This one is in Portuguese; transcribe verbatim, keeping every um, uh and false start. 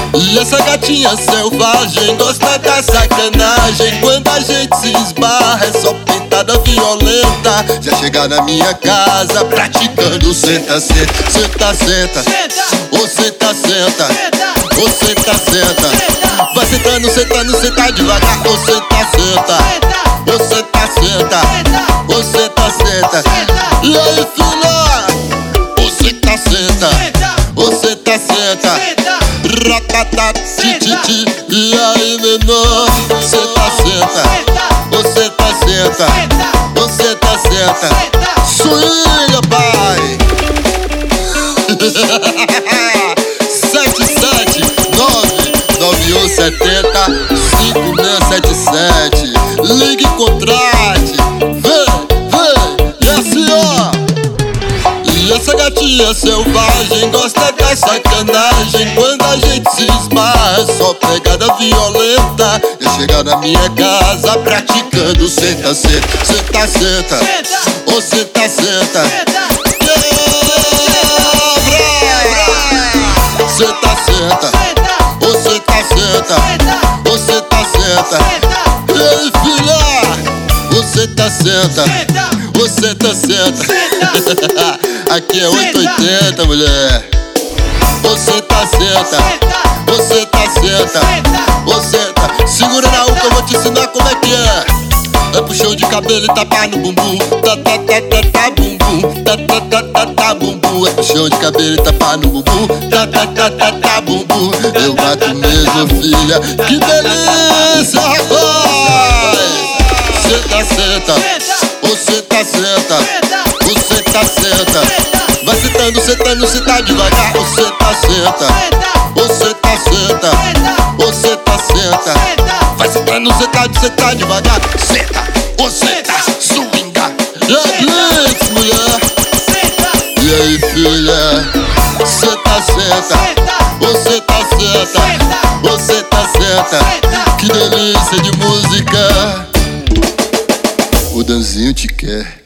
E essa gatinha selvagem gosta da sacanagem. Quando a gente se esbarra é só pintada violenta. Já chega na minha casa praticando senta, senta, senta, senta. Ô senta, senta, ô senta, senta. Vai sentando, sentando, senta devagar. Ô senta, senta, ô senta, senta, ô senta, senta. E aí filha, ô senta, senta, ô senta, senta. Ratata, tititi. E aí menor, senta, senta, ô senta, senta, ô senta, senta. Swinga pai. Sete sete nove nove um setenta cinco seis sete sete. Ligue e contrate. Vem, vem, e assim ó. E essa gatinha selvagem gosta da sacanagem. Quando a gente se esbarra é só pegada violenta. Eu chegar na minha casa praticando senta, senta, senta, senta. Ô senta, senta. Senta, senta, ô senta, senta, ô senta, senta. E aí filha, ô senta, senta, ô senta, senta. Aqui é oito e oitenta mulher. Ô senta, senta, ô senta, senta, ô senta. Segura na uca, eu vou te ensinar como é que é. É puxão de cabelo e tapa no bumbum. Tá, tá, tá, tá, tá, bumbum. Tá, tá, tá, tá, tá, bumbum. É puxão de cabelo e tapa no bumbum. Tá, tá, tá, tá, tá, bumbum. Eu bato mesmo, filha. Que delícia, rapaz. Senta, senta, ô senta, senta, ô senta, senta. Vai sentando, sentando, senta devagar. Ô senta, senta, ô senta, senta, ô senta, senta. Vai sentando, sentado, senta devagar. Senta, ô senta, swinga. E aí, blitz, mulher. E aí, filha. Senta, senta, ô senta, senta, ô senta, senta. Que delícia de música. O Danzinho te quer.